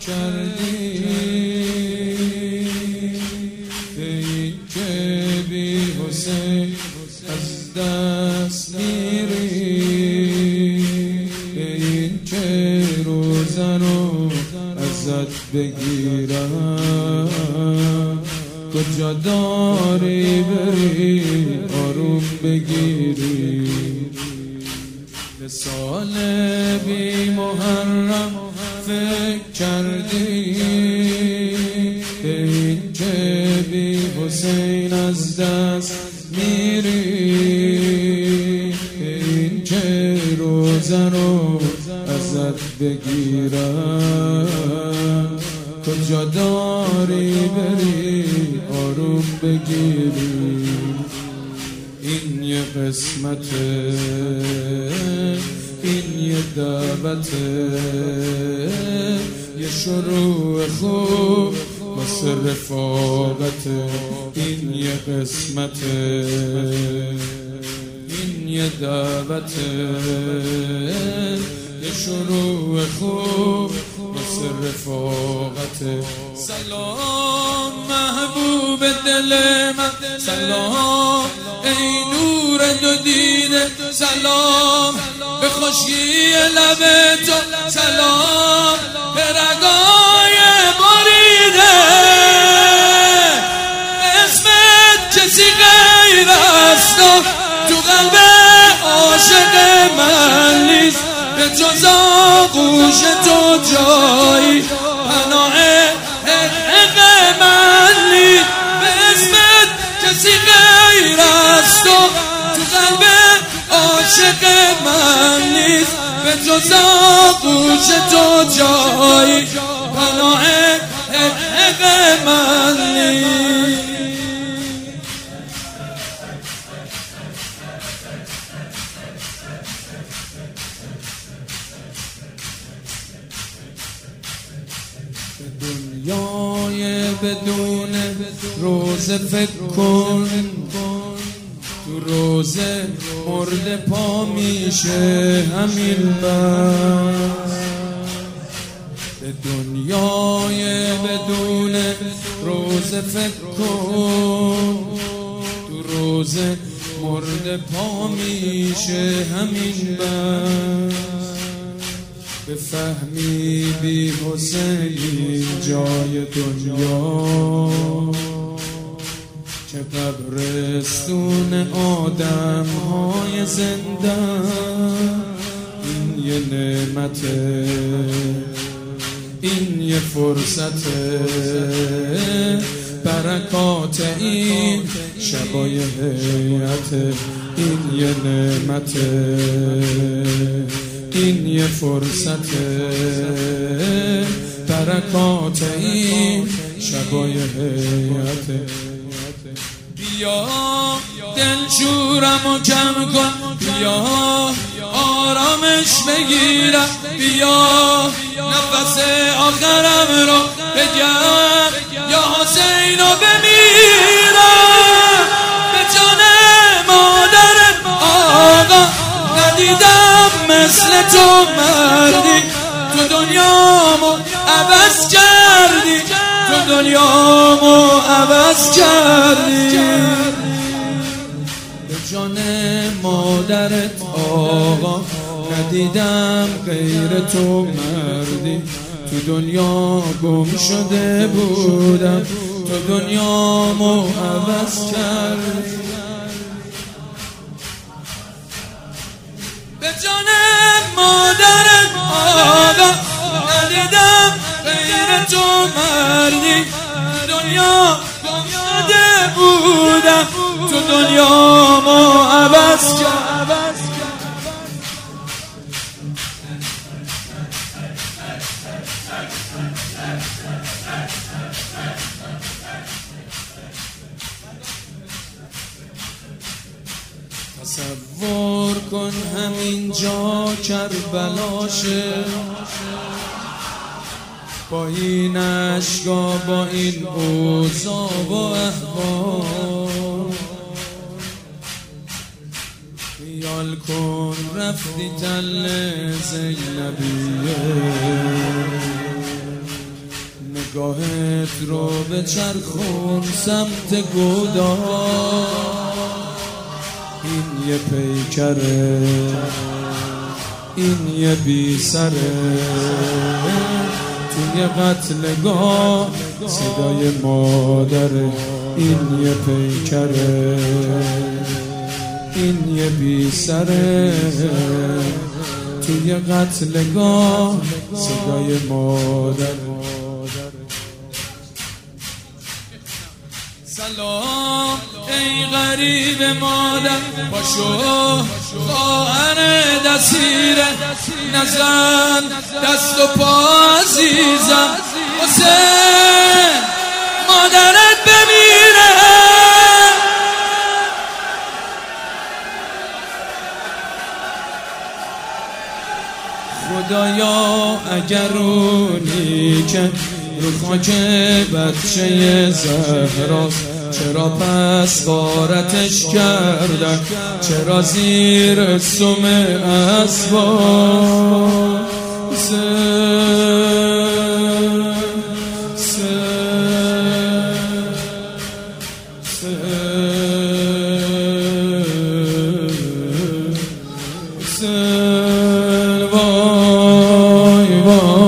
کردی ای که بی حسین از دست میری ای که روزه رو ازت بگیرم کجا داری بری آروم بگیری سال بی محرم فکر کردی این که بی حسین از دست میری این که روزه رو ازت بگیرم کجا داری بری آروم بگیری این یه قسمته این یه دعوته یه شروع خوب واسه رفاقته این یه قسمته این یه دعوته یه شروع خوب واسه رفاقته سلام محبوب دل من سلام ای نور دو دیده سلام به خوشی لب تو سلام به رگای بریده اسمت کسی غیر است تو قلب عاشق من نیست به جز آغوش تو جایی پناه حق من نیست به اسمت کسی غیر است تو قلب عاشق من نیست به جز آغوش تو جایی پناه حق من نیست دنیای بدون روزه فکر کن تو روزه مرده پا میشه همین بس به دنیای بدون روزه فکر کن تو روزه مرده پا میشه همین بس بفهمی بی حسین جای دنیا که قبرستون آدم های زنده این یه نعمته این یه فرصته برکات این شبای حیاته این یه نعمته این یه فرصته برکات این شبای حیاته بیا دلشورمو کم کن بیا آرامش بگیرم بیا نفس آخرم رو بگم یا حسینو بمیرم به جان مادرم آقا ندیدم مثل تو مردی تو دنیامو عوض کردی تو دنیامو عوض کردی به جان مادرت آقا ندیدم غیر تو مردی تو دنیا گم شده بودم تو دنیامو عوض کردی به جان مادرم آقا ندیدم غیر تو مردی دنیا گم شده بودم تو دنیامو عوض کردم تصور کن همینجا کربلاشه با این عشقا با این اوضاع و احوال خیال کن رفتی تل زینبیه نگاهت رو به چرخون سمت گودا، این یه پیکره، این یه بی سره، توی قتلگاه صدای مادره، این یه پیکره، این یه بی سره، توی قتلگاه صدای مادره. سلام ای غریب مادر، پاشو خواهر دسیره، نزن دست و پا عزیزم، حسین مادرت بمیره. خدایا اگر اونی که رو خاک بچه زهراست، چرا پس غارتش کردن، چرا زیر سم اسباب وای وای